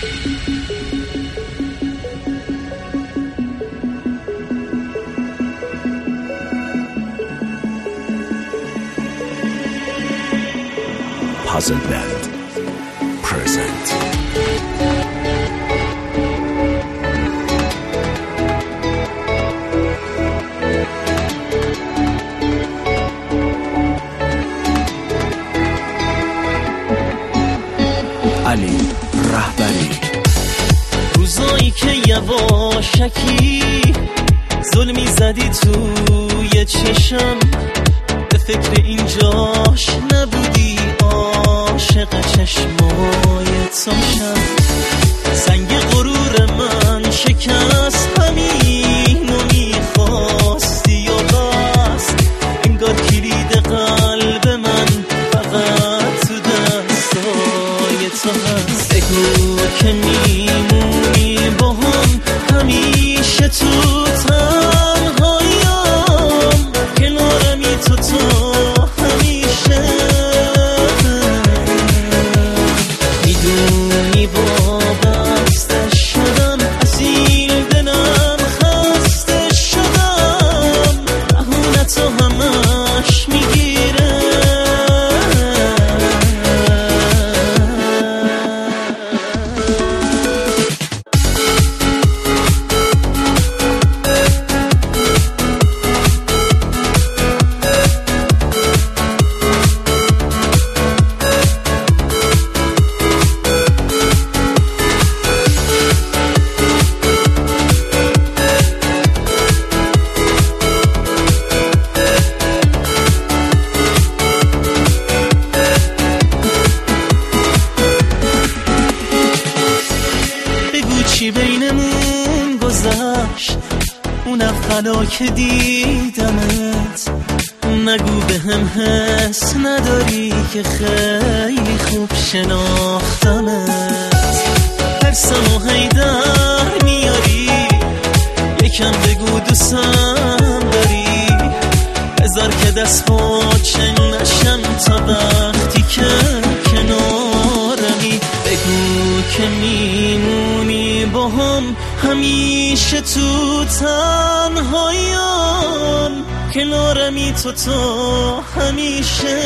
Puzzleland present. علی رهبری. روزایی که یواشکی ظلمی زدی توی چشم، به فکر اینجاش نبودی، عاشق چشمای تاشم. سنگ غرور من شکست، همینو میخواستی و بس. انگار کلید قلب من فقط تو دستای تو هست. بگو که میمونی با هم همیشه تو تنهاییم، کنارمی تو همیشه. میدونی وابسته شدم، اسیر دلم خسته شدم، بهونتو همش میگیره. چی بینمون گذشت اون اول که دیدمت؟ نگو به هم حس نداری که خیلی خوب شناختمت. هرسم و هیدر میاری، یکم بگو دوستم داری. بذار که دست پاچه نشم تا وقتی که کنارمی. بگو که میمونی با هم همیشه تو تنهاییم، کنارمی تو همیشه.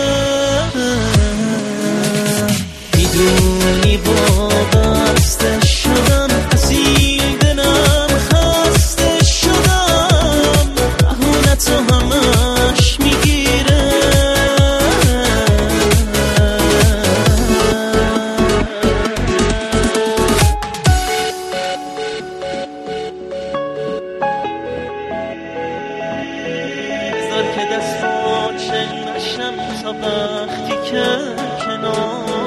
میدونی وابسته شدم، اسیر دلم خسته شدم، بهونتو همش میگیره. که دست پاچه نشم تا وقتی که کنار